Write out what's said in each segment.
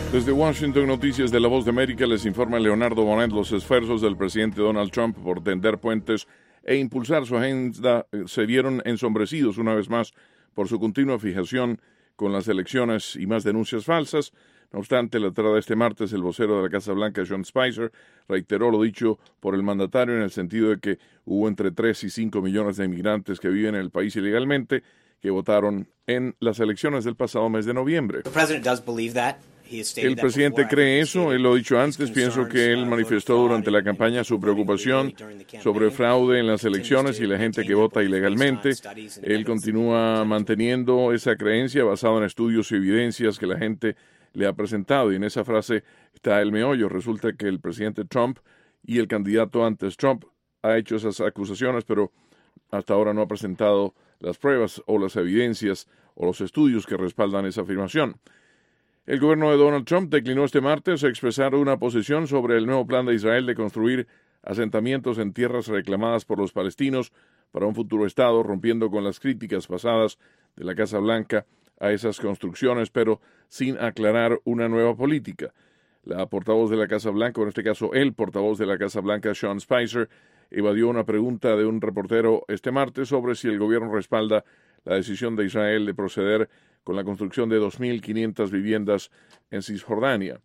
Desde Washington, Noticias de La Voz de América, les informa Leonardo Bonet. Los esfuerzos del presidente Donald Trump por tender puentes e impulsar su agenda se vieron ensombrecidos una vez más por su continua fijación con las elecciones y más denuncias falsas. No obstante, la tarde de este martes, el vocero de la Casa Blanca, Sean Spicer, reiteró lo dicho por el mandatario en el sentido de que hubo entre 3 y 5 millones de inmigrantes que viven en el país ilegalmente que votaron en las elecciones del pasado mes de noviembre. El presidente cree eso, él lo ha dicho antes. Pienso que él manifestó durante la campaña su preocupación sobre fraude en las elecciones y la gente que vota ilegalmente. Él continúa manteniendo esa creencia basada en estudios y evidencias que la gente le ha presentado, y en esa frase está el meollo. Resulta que el presidente Trump y el candidato antes Trump ha hecho esas acusaciones, pero hasta ahora no ha presentado las pruebas o las evidencias o los estudios que respaldan esa afirmación. El gobierno de Donald Trump declinó este martes expresar una posición sobre el nuevo plan de Israel de construir asentamientos en tierras reclamadas por los palestinos para un futuro Estado, rompiendo con las críticas pasadas de la Casa Blanca a esas construcciones, pero sin aclarar una nueva política. La portavoz de la Casa Blanca, o en este caso el portavoz de la Casa Blanca, Sean Spicer, evadió una pregunta de un reportero este martes sobre si el gobierno respalda la decisión de Israel de proceder con la construcción de 2.500 viviendas en Cisjordania.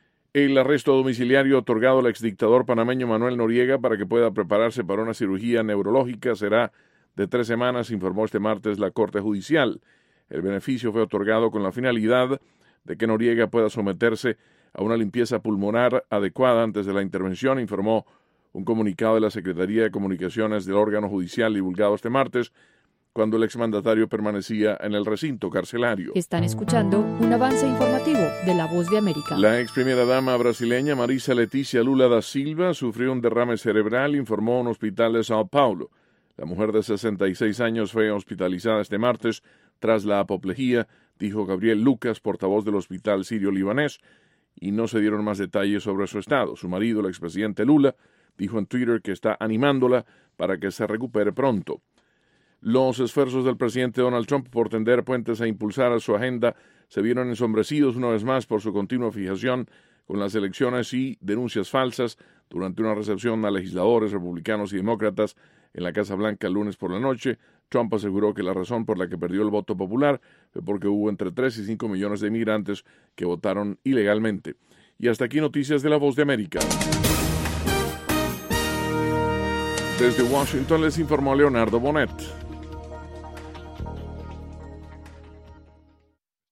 El arresto domiciliario otorgado al exdictador panameño Manuel Noriega para que pueda prepararse para una cirugía neurológica será de 3 semanas, informó este martes la Corte Judicial. El beneficio fue otorgado con la finalidad de que Noriega pueda someterse a una limpieza pulmonar adecuada antes de la intervención, informó un comunicado de la Secretaría de Comunicaciones del órgano judicial divulgado este martes, cuando el exmandatario permanecía en el recinto carcelario. Están escuchando un avance informativo de La Voz de América. La ex primera dama brasileña Marisa Letícia Lula da Silva sufrió un derrame cerebral, informó un hospital de Sao Paulo. La mujer de 66 años fue hospitalizada este martes tras la apoplejía, dijo Gabriel Lucas, portavoz del hospital sirio-libanés, y no se dieron más detalles sobre su estado. Su marido, el expresidente Lula, dijo en Twitter que está animándola para que se recupere pronto. Los esfuerzos del presidente Donald Trump por tender puentes e impulsar a su agenda se vieron ensombrecidos una vez más por su continua fijación con las elecciones y denuncias falsas durante una recepción a legisladores republicanos y demócratas en la Casa Blanca el lunes por la noche. Trump aseguró que la razón por la que perdió el voto popular fue porque hubo entre 3 y 5 millones de inmigrantes que votaron ilegalmente. Y hasta aquí Noticias de La Voz de América. Desde Washington les informó Leonardo Bonet.